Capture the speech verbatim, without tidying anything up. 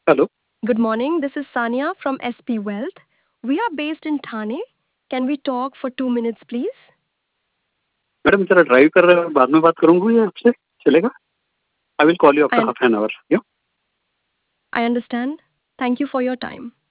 Hello. Good morning. This is Sania from S P Wealth. We are based in Thane. Can we talk for two minutes, please? Madam जरा ड्राइव कर रहे हो बाद में बात करूंगी आपसे चलेगा I will call you after I, half an hour. I understand. Thank you for your time.